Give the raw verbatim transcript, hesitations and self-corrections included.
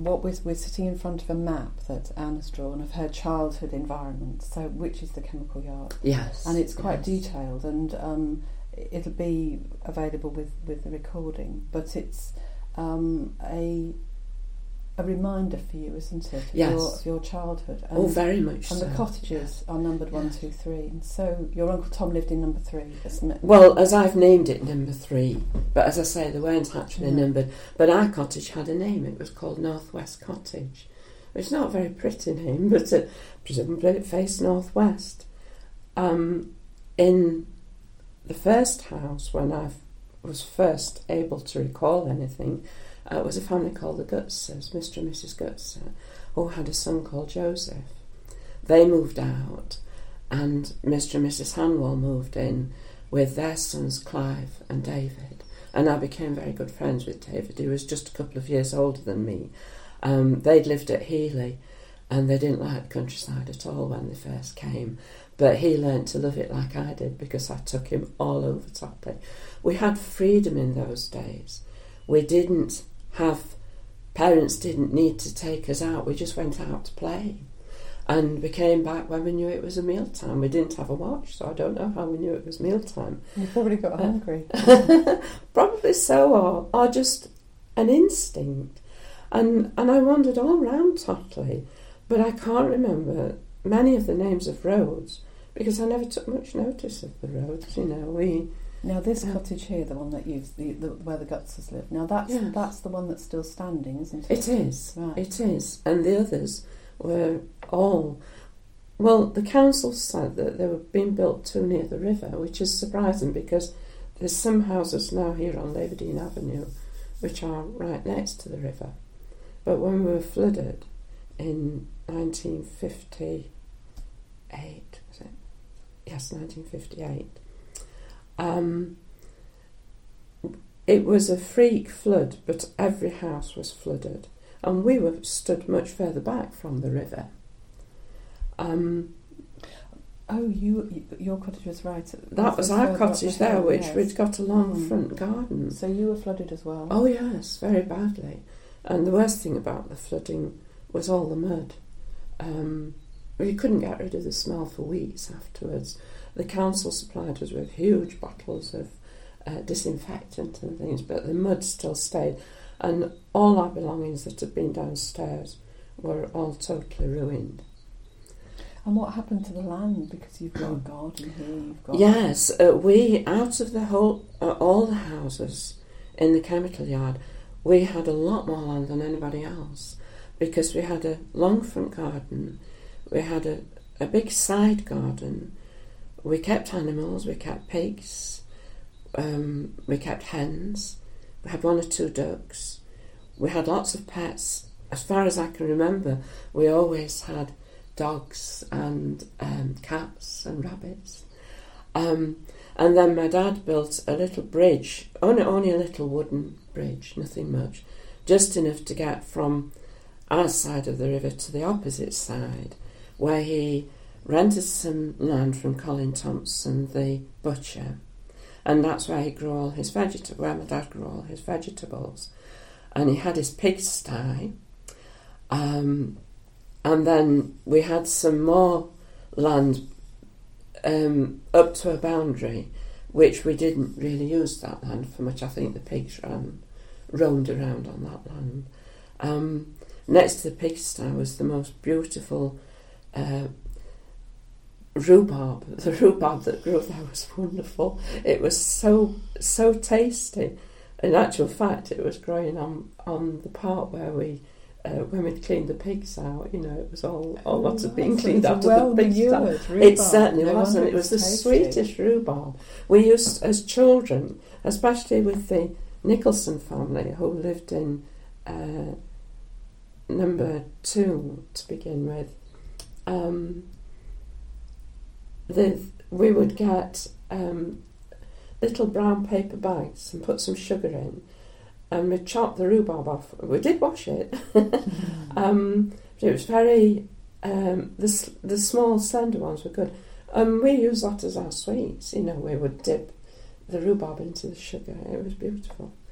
what we're, we're sitting in front of a map that Anne has drawn of her childhood environment, so which is the chemical yard. Yes. And it's quite yes. detailed, and um, it'll be available with, with the recording, but it's um, a a reminder for you, isn't it, of, yes. your, of your childhood. And, oh, very much and so. the cottages are numbered one, yes. two, three. And so your Uncle Tom lived in number three, isn't it? Well, as I've named it number three, but as I say, they weren't actually No. numbered. But our cottage had a name. It was called Northwest Cottage. It's not a very pretty name, but uh, presumably it faced northwest. Um, in the first house, when I was first able to recall anything, uh, it was a family called the Gutzers, Mister and Missus Gutzer, who had a son called Joseph. They moved out, and Mister and Missus Hanwell moved in with their sons Clive and David. And I became very good friends with David. He was just a couple of years older than me. Um, they'd lived at Healy, and they didn't like the countryside at all when they first came. But he learnt to love it like I did, because I took him all over Topley. We had freedom in those days. We didn't have, parents didn't need to take us out. We just went out to play. And we came back when we knew it was a mealtime. We didn't have a watch, so I don't know how we knew it was mealtime. You probably got hungry. Probably so, or, or just an instinct. And and I wandered all round Topley, but I can't remember many of the names of roads, because I never took much notice of the roads, you know. We Now this uh, cottage here, the one that you've, the, the, where the Gutzers live, now that's yes. that's the one that's still standing, isn't it? It is, right. it is. And the others were all, well, the council said that they were being built too near the river, which is surprising, because there's some houses now here on Leverdean Avenue which are right next to the river. But when we were flooded in nineteen fifty-eight, was it? Yes, nineteen fifty-eight. Um, it was a freak flood, but every house was flooded. And we were stood much further back from the river. Um, oh, you, your cottage was right. that was our cottage the there, hill, which yes. we'd got a long Mm. front garden. So you were flooded as well? Oh yes, very badly. And the worst thing about the flooding was all the mud. Um, we couldn't get rid of the smell for weeks afterwards. The council supplied us with huge bottles of uh, disinfectant and things, but the mud still stayed. And all our belongings that had been downstairs were all totally ruined. And what happened to the land? Because you've got a garden here, you've got... Yes, uh, we, out of the whole, uh, all the houses in the chemical yard, we had a lot more land than anybody else, because we had a long front garden, we had a, a big side garden, we kept animals, we kept pigs, um, we kept hens, we had one or two ducks, we had lots of pets. As far as I can remember, we always had dogs and um, cats and rabbits. Um, and then my dad built a little bridge, only, only a little wooden bridge, nothing much, just enough to get from our side of the river to the opposite side, where he rented some land from Colin Thompson, the butcher, and that's where he grew all his vegetables, where my dad grew all his vegetables. And he had his pigsty, um, and then we had some more land um, up to a boundary, which we didn't really use that land for much. I think the pigs ran, roamed around on that land. Um, next to the pigsty was the most beautiful uh, rhubarb. The rhubarb that grew there was wonderful. It was so so tasty. In actual fact, it was growing on on the part where we, uh, when we'd cleaned the pigs out, you know, it was all, all what had been cleaned out of the pigs. It certainly no was, and it was the sweetest rhubarb. We used, as children, especially with the Nicholson family, who lived in uh, number two to begin with, um, the, we would get um, little brown paper bags and put some sugar in, and we'd chop the rhubarb off. We did wash it. mm. um, but it was very, um, the, the small slender ones were good. And we used that as our sweets, you know, we would dip the rhubarb into the sugar. It was beautiful.